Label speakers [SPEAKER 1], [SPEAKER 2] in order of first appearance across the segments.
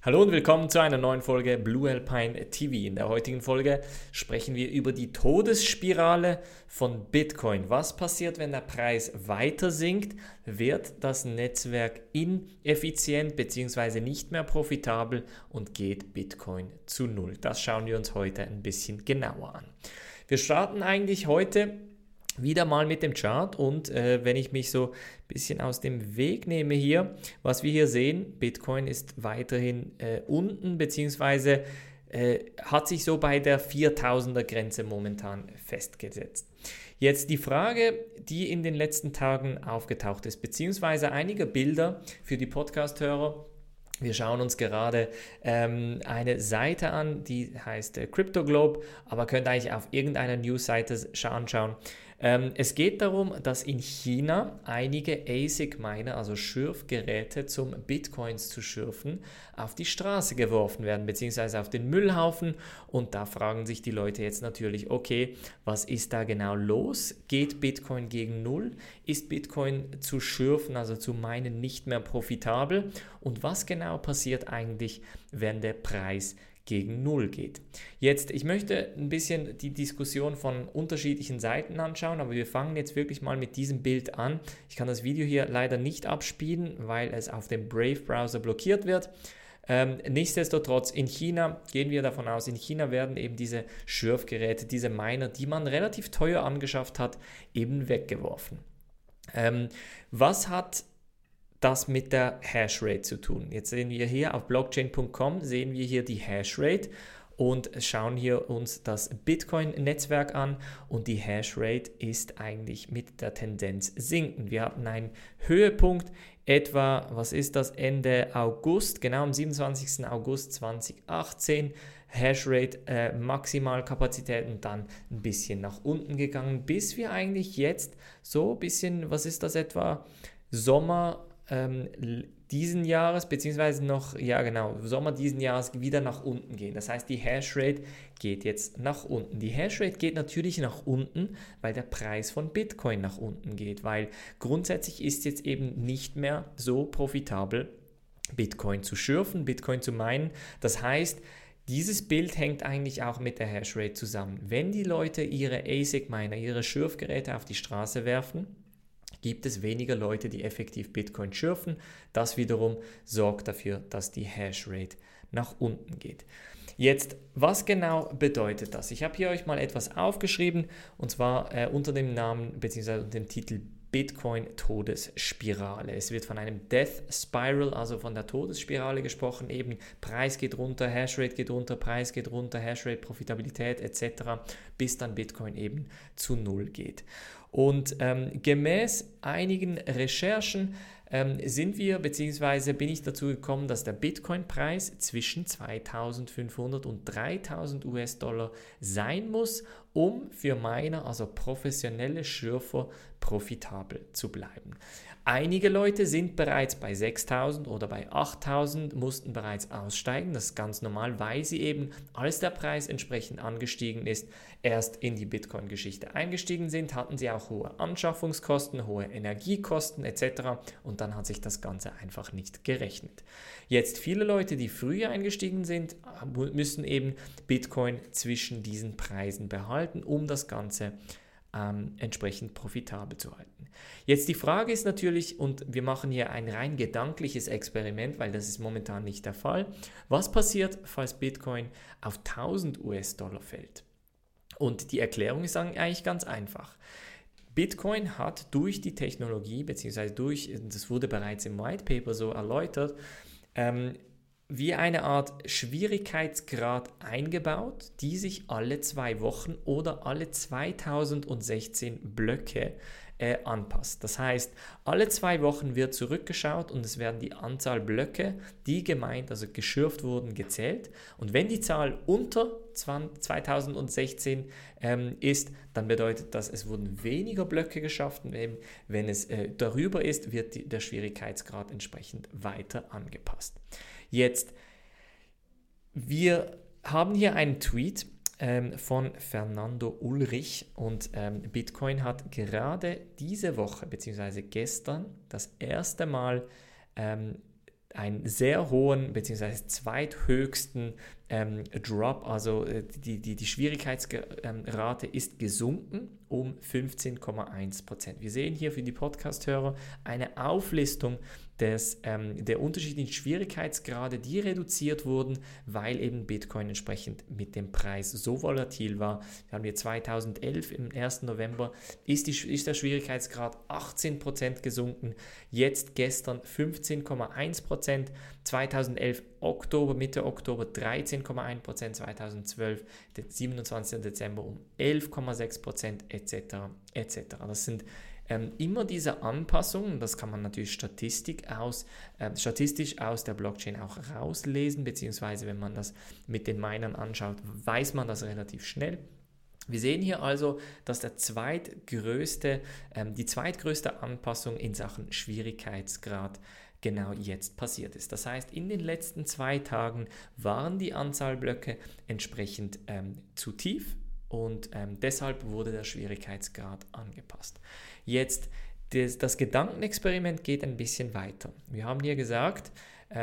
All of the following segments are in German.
[SPEAKER 1] Hallo und willkommen zu einer neuen Folge Blue Alpine TV. In der heutigen Folge sprechen wir über die Todesspirale von Bitcoin. Was passiert, wenn der Preis weiter sinkt? Wird das Netzwerk ineffizient bzw. nicht mehr profitabel und geht Bitcoin zu Null? Das schauen wir uns heute ein bisschen genauer an. Wir starten eigentlich heute wieder mal mit dem Chart und wenn ich mich so ein bisschen aus dem Weg nehme hier, was wir hier sehen, Bitcoin ist weiterhin unten, beziehungsweise hat sich so bei der 4000er Grenze momentan festgesetzt. Jetzt die Frage, die in den letzten Tagen aufgetaucht ist, beziehungsweise einige Bilder für die Podcast-Hörer. Wir schauen uns gerade eine Seite an, die heißt CryptoGlobe, aber könnt eigentlich auf irgendeiner News-Seite anschauen. Es geht darum, dass in China einige ASIC-Miner, also Schürfgeräte zum Bitcoins zu schürfen, auf die Straße geworfen werden, beziehungsweise auf den Müllhaufen. Und da fragen sich die Leute jetzt natürlich, okay, was ist da genau los? Geht Bitcoin gegen Null? Ist Bitcoin zu schürfen, also zu minen, nicht mehr profitabel? Und was genau passiert eigentlich, wenn der Preis gegen Null geht? Jetzt, ich möchte ein bisschen die Diskussion von unterschiedlichen Seiten anschauen, aber wir fangen jetzt wirklich mal mit diesem Bild an. Ich kann das Video hier leider nicht abspielen, weil es auf dem Brave-Browser blockiert wird. Nichtsdestotrotz, in China gehen wir davon aus, in China werden eben diese Schürfgeräte, diese Miner, die man relativ teuer angeschafft hat, eben weggeworfen. Was hat das mit der Hashrate zu tun? Jetzt sehen wir hier auf blockchain.com, sehen wir hier die Hashrate und schauen hier uns das Bitcoin-Netzwerk an und die Hashrate ist eigentlich mit der Tendenz sinkend. Wir hatten einen Höhepunkt etwa, was ist das, Ende August, genau am 27. August 2018, Hashrate Maximalkapazität und dann ein bisschen nach unten gegangen, bis wir eigentlich jetzt so ein bisschen, was ist das etwa, Sommer diesen Jahres, beziehungsweise noch, ja genau, Sommer diesen Jahres wieder nach unten gehen. Das heißt, die Hashrate geht jetzt nach unten. Die Hashrate geht natürlich nach unten, weil der Preis von Bitcoin nach unten geht, weil grundsätzlich ist jetzt eben nicht mehr so profitabel, Bitcoin zu schürfen, Bitcoin zu minen. Das heißt, dieses Bild hängt eigentlich auch mit der Hashrate zusammen. Wenn die Leute ihre ASIC-Miner, ihre Schürfgeräte auf die Straße werfen, gibt es weniger Leute, die effektiv Bitcoin schürfen. Das wiederum sorgt dafür, dass die Hashrate nach unten geht. Jetzt, was genau bedeutet das? Ich habe hier euch mal etwas aufgeschrieben und zwar unter dem Namen bzw. unter dem Titel Bitcoin-Todesspirale. Es wird von einem Death Spiral, also von der Todesspirale gesprochen, eben Preis geht runter, Hashrate geht runter, Preis geht runter, Hashrate, Profitabilität etc., bis dann Bitcoin eben zu Null geht. Und gemäß einigen Recherchen sind wir, beziehungsweise bin ich dazu gekommen, dass der Bitcoin-Preis zwischen 2.500 und 3.000 US-Dollar sein muss, um für Miner, also professionelle Schürfer, profitabel zu bleiben. Einige Leute sind bereits bei 6.000 oder bei 8.000, mussten bereits aussteigen. Das ist ganz normal, weil sie eben, als der Preis entsprechend angestiegen ist, erst in die Bitcoin-Geschichte eingestiegen sind, hatten sie auch hohe Anschaffungskosten, hohe Energiekosten etc. und dann hat sich das Ganze einfach nicht gerechnet. Jetzt viele Leute, die früher eingestiegen sind, müssen eben Bitcoin zwischen diesen Preisen behalten, um das Ganze entsprechend profitabel zu halten. Jetzt die Frage ist natürlich, und wir machen hier ein rein gedankliches Experiment, weil das ist momentan nicht der Fall, was passiert, falls Bitcoin auf 1000 US-Dollar fällt? Und die Erklärung ist eigentlich ganz einfach. Bitcoin hat durch die Technologie, beziehungsweise das wurde bereits im White Paper so erläutert, wie eine Art Schwierigkeitsgrad eingebaut, die sich alle 2 Wochen oder alle 2016 Blöcke anpasst. Das heißt, alle 2 Wochen wird zurückgeschaut und es werden die Anzahl Blöcke, die gemeint, also geschürft wurden, gezählt. Und wenn die Zahl unter 2016 ist, dann bedeutet das, es wurden weniger Blöcke geschafft. Und eben, wenn es darüber ist, wird der Schwierigkeitsgrad entsprechend weiter angepasst. Jetzt, wir haben hier einen Tweet von Fernando Ulrich und Bitcoin hat gerade diese Woche bzw. gestern das erste Mal einen sehr hohen bzw. zweithöchsten Drop, also die Schwierigkeitsrate ist gesunken um 15,1%. Wir sehen hier für die Podcast-Hörer eine Auflistung der unterschiedlichen Schwierigkeitsgrade, die reduziert wurden, weil eben Bitcoin entsprechend mit dem Preis so volatil war. Wir haben hier 2011 im 1. November ist der Schwierigkeitsgrad 18% gesunken, jetzt gestern 15,1%, 2011 Mitte Oktober 13,1%, 2012 den 27. Dezember um 11,6% etc. etc. Das sind immer diese Anpassungen, das kann man natürlich statistisch aus der Blockchain auch rauslesen, beziehungsweise wenn man das mit den Minern anschaut, weiß man das relativ schnell. Wir sehen hier also, dass die zweitgrößte Anpassung in Sachen Schwierigkeitsgrad genau jetzt passiert ist. Das heißt, in den letzten 2 Tagen waren die Anzahl Blöcke entsprechend zu tief und deshalb wurde der Schwierigkeitsgrad angepasst. Jetzt, das Gedankenexperiment geht ein bisschen weiter. Wir haben hier gesagt,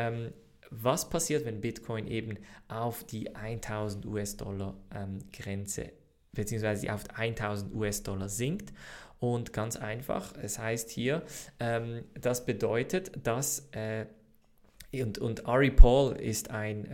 [SPEAKER 1] was passiert, wenn Bitcoin eben auf die 1000 US-Dollar Grenze beziehungsweise auf 1000 US-Dollar sinkt. Und ganz einfach, es heißt hier, das bedeutet, dass und Ari Paul ist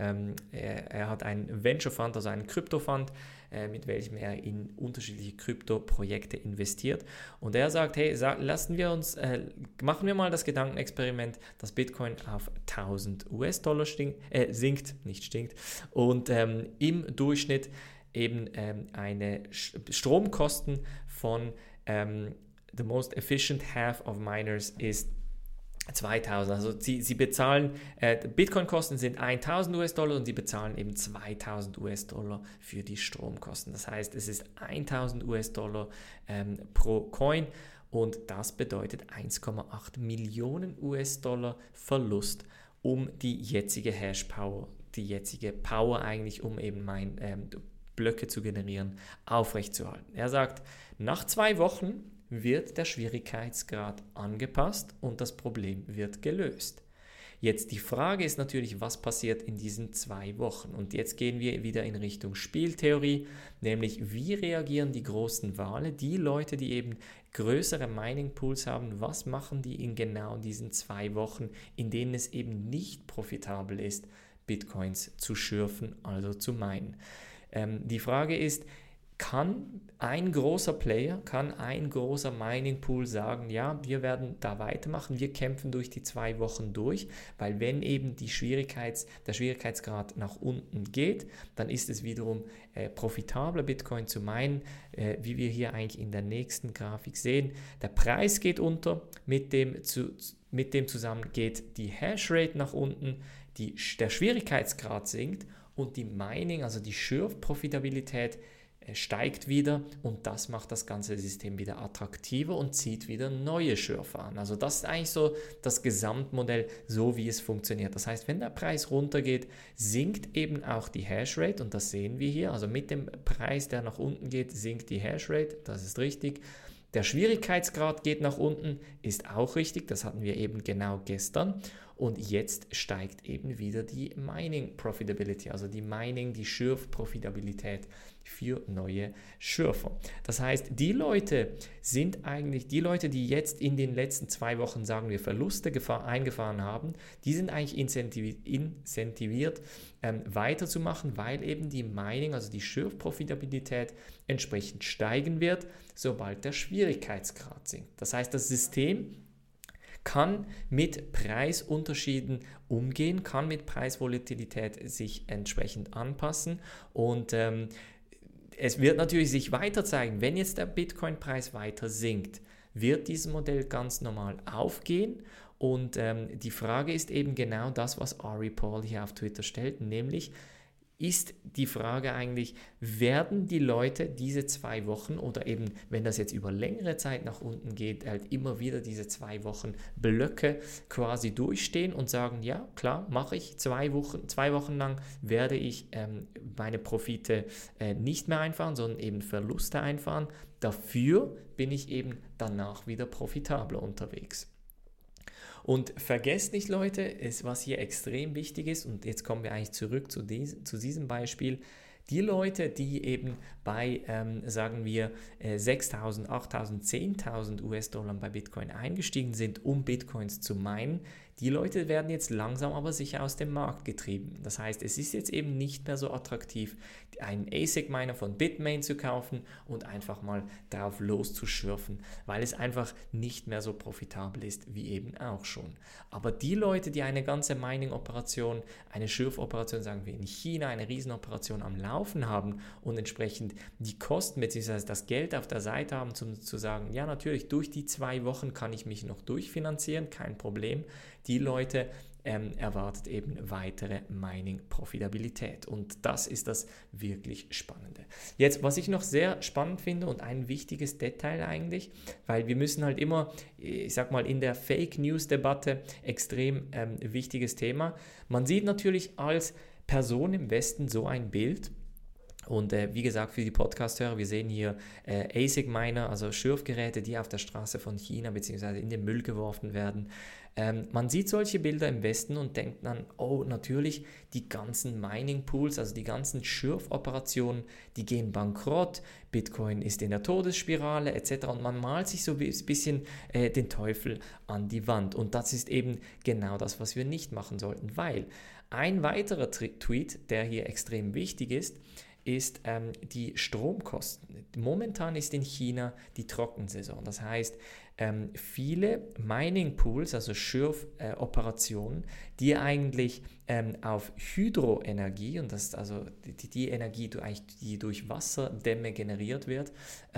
[SPEAKER 1] er hat einen Venture Fund, also einen Krypto-Fund, mit welchem er in unterschiedliche Krypto-Projekte investiert. Und er sagt, hey, machen wir mal das Gedankenexperiment, dass Bitcoin auf 1000 US-Dollar sinkt und im Durchschnitt eben eine Stromkosten von the most efficient half of miners ist 2000, also sie bezahlen, Bitcoin-Kosten sind 1000 US-Dollar und sie bezahlen eben 2000 US-Dollar für die Stromkosten. Das heißt, es ist 1000 US-Dollar pro Coin und das bedeutet 1,8 Millionen US-Dollar Verlust, um die jetzige Hash-Power, die jetzige Power eigentlich, um eben Blöcke zu generieren, aufrechtzuerhalten. Er sagt, nach 2 Wochen wird der Schwierigkeitsgrad angepasst und das Problem wird gelöst. Jetzt die Frage ist natürlich, was passiert in diesen 2 Wochen? Und jetzt gehen wir wieder in Richtung Spieltheorie, nämlich wie reagieren die großen Wale, die Leute, die eben größere Mining-Pools haben, was machen die in genau diesen 2 Wochen, in denen es eben nicht profitabel ist, Bitcoins zu schürfen, also zu minen. Die Frage ist, kann ein großer Mining-Pool sagen, ja, wir werden da weitermachen, wir kämpfen durch die 2 Wochen durch, weil wenn eben der Schwierigkeitsgrad nach unten geht, dann ist es wiederum profitabler, Bitcoin zu minen, wie wir hier eigentlich in der nächsten Grafik sehen. Der Preis geht unter, mit dem zusammen geht die Hashrate nach unten, der Schwierigkeitsgrad sinkt und die Mining, also die Schürfprofitabilität steigt wieder und das macht das ganze System wieder attraktiver und zieht wieder neue Schürfer an. Also das ist eigentlich so das Gesamtmodell, so wie es funktioniert. Das heißt, wenn der Preis runtergeht, sinkt eben auch die Hashrate und das sehen wir hier. Also mit dem Preis, der nach unten geht, sinkt die Hashrate, das ist richtig. Der Schwierigkeitsgrad geht nach unten, ist auch richtig, das hatten wir eben genau gestern. Und jetzt steigt eben wieder die Mining Profitability, also die Schürfprofitabilität für neue Schürfer. Das heißt, die Leute, die jetzt in den letzten 2 Wochen, sagen wir, Verluste eingefahren haben, die sind eigentlich incentiviert, weiterzumachen, weil eben die Mining, also die Schürfprofitabilität entsprechend steigen wird, sobald der Schwierigkeitsgrad sinkt. Das heißt, das System kann mit Preisunterschieden umgehen, kann mit Preisvolatilität sich entsprechend anpassen und es wird natürlich sich weiter zeigen, wenn jetzt der Bitcoin-Preis weiter sinkt, wird dieses Modell ganz normal aufgehen und die Frage ist eben genau das, was Ari Paul hier auf Twitter stellt, nämlich ist die Frage eigentlich, werden die Leute diese 2 Wochen oder eben, wenn das jetzt über längere Zeit nach unten geht, halt immer wieder diese 2 Wochen Blöcke quasi durchstehen und sagen, ja, klar, mache ich 2 Wochen lang werde ich meine Profite nicht mehr einfahren, sondern eben Verluste einfahren. Dafür bin ich eben danach wieder profitabler unterwegs. Und vergesst nicht, Leute, was hier extrem wichtig ist, und jetzt kommen wir eigentlich zurück zu diesem Beispiel, die Leute, die eben bei, sagen wir, 6.000, 8.000, 10.000 US-Dollar bei Bitcoin eingestiegen sind, um Bitcoins zu meinen, die Leute werden jetzt langsam aber sicher aus dem Markt getrieben. Das heißt, es ist jetzt eben nicht mehr so attraktiv, einen ASIC-Miner von Bitmain zu kaufen und einfach mal drauf loszuschürfen, weil es einfach nicht mehr so profitabel ist wie eben auch schon. Aber die Leute, die eine ganze Mining-Operation, eine Schürfoperation, sagen wir in China, eine Riesenoperation am Laufen haben und entsprechend die Kosten bzw. das Geld auf der Seite haben, zu sagen, ja natürlich, durch die 2 Wochen kann ich mich noch durchfinanzieren, kein Problem. Die Leute erwartet eben weitere Mining-Profitabilität. Und das ist das wirklich Spannende. Jetzt, was ich noch sehr spannend finde und ein wichtiges Detail eigentlich, weil wir müssen halt immer, ich sag mal, in der Fake-News-Debatte extrem wichtiges Thema. Man sieht natürlich als Person im Westen so ein Bild. Und wie gesagt, für die Podcast-Hörer, wir sehen hier ASIC-Miner, also Schürfgeräte, die auf der Straße von China bzw. in den Müll geworfen werden. Man sieht solche Bilder im Westen und denkt dann, oh, natürlich, die ganzen Mining-Pools, also die ganzen Schürfoperationen, die gehen bankrott, Bitcoin ist in der Todesspirale etc. Und man malt sich so ein bisschen den Teufel an die Wand. Und das ist eben genau das, was wir nicht machen sollten, weil ein weiterer Tweet, der hier extrem wichtig ist die Stromkosten. Momentan ist in China die Trockensaison. Das heißt, viele Mining-Pools, also Schürfoperationen, die eigentlich auf Hydroenergie, und das ist also die Energie, die durch Wasserdämme generiert wird,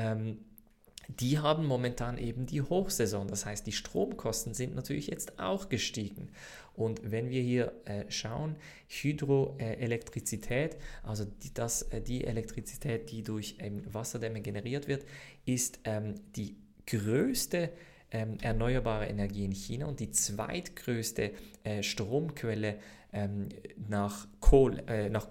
[SPEAKER 1] die haben momentan eben die Hochsaison. Das heißt, die Stromkosten sind natürlich jetzt auch gestiegen. Und wenn wir hier schauen, Hydroelektrizität, also die Elektrizität, die durch Wasserdämme generiert wird, ist die größte erneuerbare Energie in China und die zweitgrößte Stromquelle nach Kohle.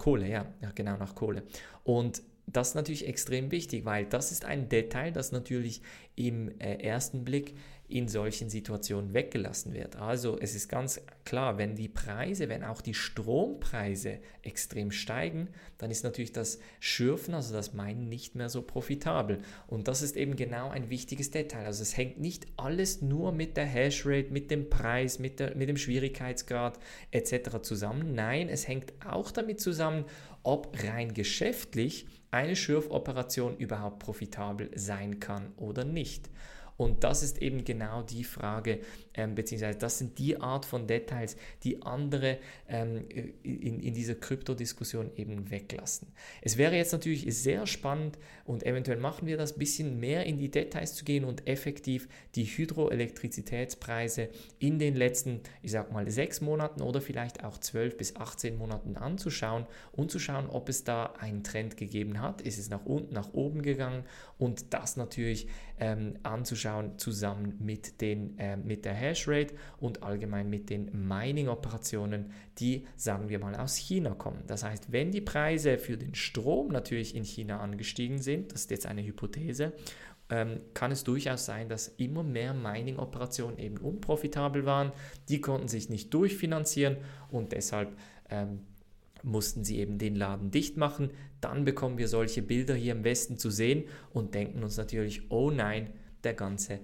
[SPEAKER 1] Und das ist natürlich extrem wichtig, weil das ist ein Detail, das natürlich im ersten Blick in solchen Situationen weggelassen wird. Also es ist ganz klar, wenn auch die Strompreise extrem steigen, dann ist natürlich das Schürfen, also das Minen, nicht mehr so profitabel. Und das ist eben genau ein wichtiges Detail. Also es hängt nicht alles nur mit der Hashrate, mit dem Preis, mit dem Schwierigkeitsgrad etc. zusammen. Nein, es hängt auch damit zusammen, ob rein geschäftlich eine Schürfoperation überhaupt profitabel sein kann oder nicht. Und das ist eben genau die Frage, beziehungsweise das sind die Art von Details, die andere in dieser Kryptodiskussion eben weglassen. Es wäre jetzt natürlich sehr spannend und eventuell machen wir das ein bisschen mehr in die Details zu gehen und effektiv die Hydroelektrizitätspreise in den letzten, ich sag mal, 6 Monaten oder vielleicht auch 12 bis 18 Monaten anzuschauen und zu schauen, ob es da einen Trend gegeben hat. Ist es nach unten, nach oben gegangen und das natürlich anzuschauen zusammen mit der Hashrate und allgemein mit den Mining-Operationen, die, sagen wir mal, aus China kommen. Das heißt, wenn die Preise für den Strom natürlich in China angestiegen sind, das ist jetzt eine Hypothese, kann es durchaus sein, dass immer mehr Mining-Operationen eben unprofitabel waren. Die konnten sich nicht durchfinanzieren und deshalb mussten sie eben den Laden dicht machen. Dann bekommen wir solche Bilder hier im Westen zu sehen und denken uns natürlich, oh nein, die ganze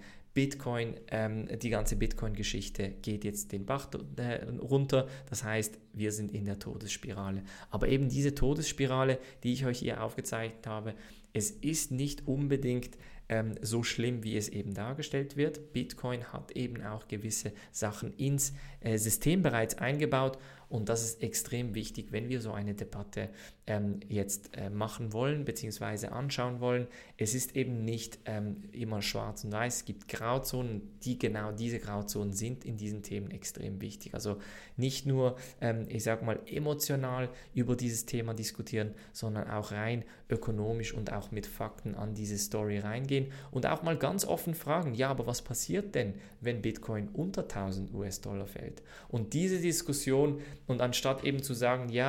[SPEAKER 1] Bitcoin-Geschichte geht jetzt den Bach runter. Das heißt, wir sind in der Todesspirale. Aber eben diese Todesspirale, die ich euch hier aufgezeigt habe, es ist nicht unbedingt so schlimm, wie es eben dargestellt wird. Bitcoin hat eben auch gewisse Sachen ins System bereits eingebaut und das ist extrem wichtig, wenn wir so eine Debatte jetzt machen wollen bzw. anschauen wollen. Es ist eben nicht immer schwarz und weiß, es gibt Grauzonen, diese Grauzonen sind in diesen Themen extrem wichtig. Also nicht nur, ich sage mal, emotional über dieses Thema diskutieren, sondern auch rein ökonomisch und auch mit Fakten an diese Story reingehen und auch mal ganz offen fragen, ja, aber was passiert denn, wenn Bitcoin unter 1000 US-Dollar fällt? Und diese Diskussion, und anstatt eben zu sagen, ja,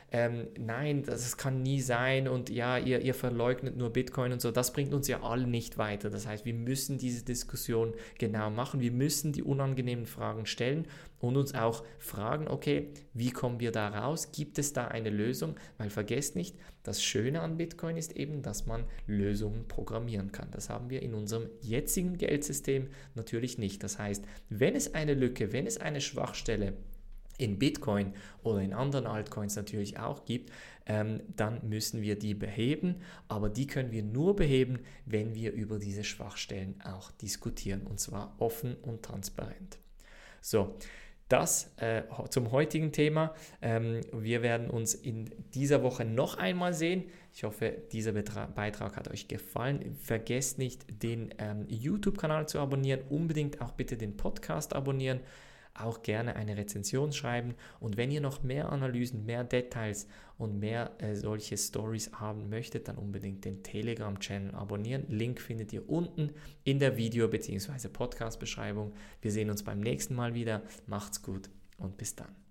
[SPEAKER 1] nein, das kann nie sein und ja, ihr verleugnet nur Bitcoin und so, das bringt uns ja alle nicht weiter. Das heißt, wir müssen diese Diskussion genau machen, wir müssen die unangenehmen Fragen stellen und uns auch fragen, okay, wie kommen wir da raus? Gibt es da eine Lösung? Weil vergesst nicht, das Schöne an Bitcoin ist eben, dass man Lösungen programmieren kann. Das haben wir in unserem jetzigen Geldsystem natürlich nicht. Das heißt, wenn es eine Lücke, wenn es eine Schwachstelle in Bitcoin oder in anderen Altcoins natürlich auch gibt, dann müssen wir die beheben, aber die können wir nur beheben, wenn wir über diese Schwachstellen auch diskutieren und zwar offen und transparent. So, das zum heutigen Thema. Wir werden uns in dieser Woche noch einmal sehen. Ich hoffe, dieser Beitrag hat euch gefallen. Vergesst nicht, den YouTube-Kanal zu abonnieren. Unbedingt auch bitte den Podcast abonnieren. Auch gerne eine Rezension schreiben. Und wenn ihr noch mehr Analysen, mehr Details und mehr solche Stories haben möchtet, dann unbedingt den Telegram-Channel abonnieren. Link findet ihr unten in der Video- bzw. Podcast-Beschreibung. Wir sehen uns beim nächsten Mal wieder. Macht's gut und bis dann.